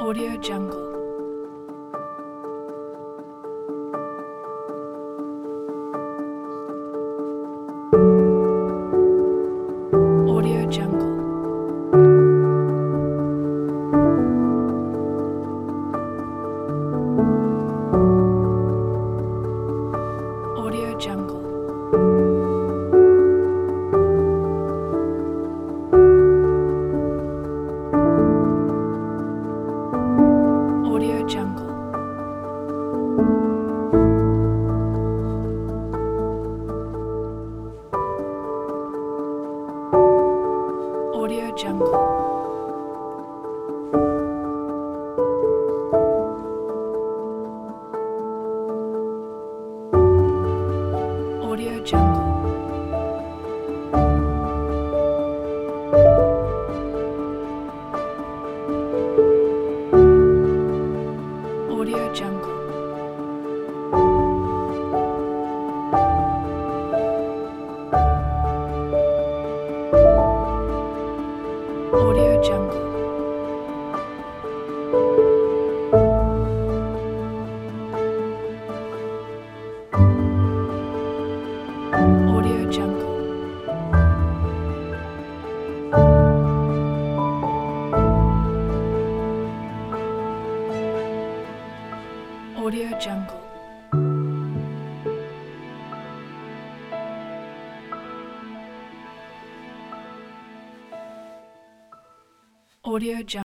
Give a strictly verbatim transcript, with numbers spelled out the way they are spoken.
Audio Jungle. Audio Jungle. Audio Jungle. Audio Jungle. Audio Jungle. Audio Jungle. Audio Jungle. Audio Jungle. Audio Jungle. Audio Jungle. Audio Jungle.